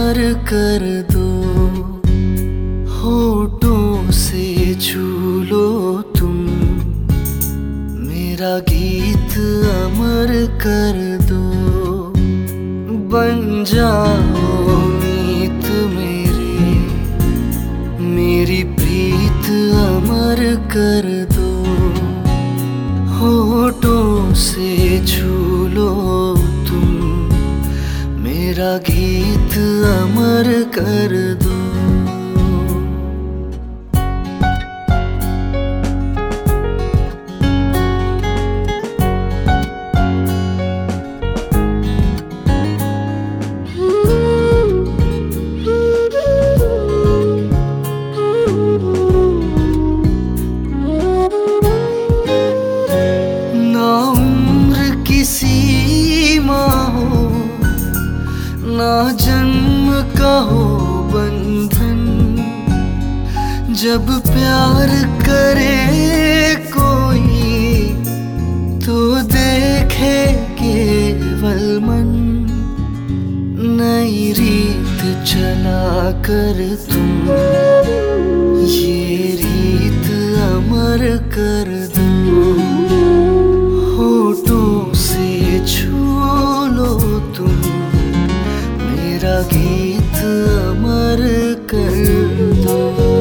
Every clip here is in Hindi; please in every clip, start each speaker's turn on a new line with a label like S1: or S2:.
S1: अमर कर दो, होठों से छू लो तुम, मेरा गीत अमर कर दो। बन जाओ मीत मेरी प्रीत अमर कर दो, होठों से छू लो तुम, मेरा गीत अमर कर दो। ना जन्म का हो बंधन, जब प्यार करे कोई तो देखे केवल मन। नई रीत चला कर तुम, ये रीत अमर कर दो, होठों से छू लो तुम, मेरा गीत अमर कर दो।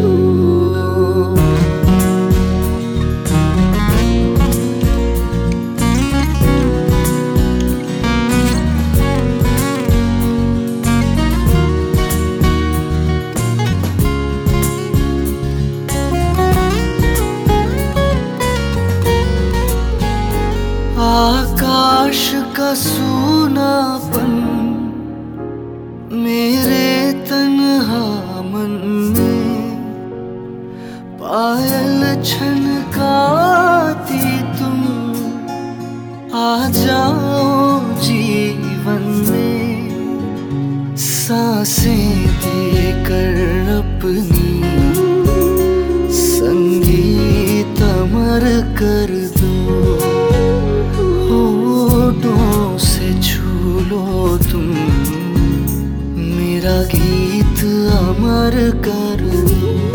S1: आकाश का सूनापन मेरे तन्हा मन में, पायल छनकाती तुम, आ जाओ जीवन में, सांसें देकर अपनी संगीत अमर कर दो, होठों से छू लो तुम, मेरा गीत अमर कर दो।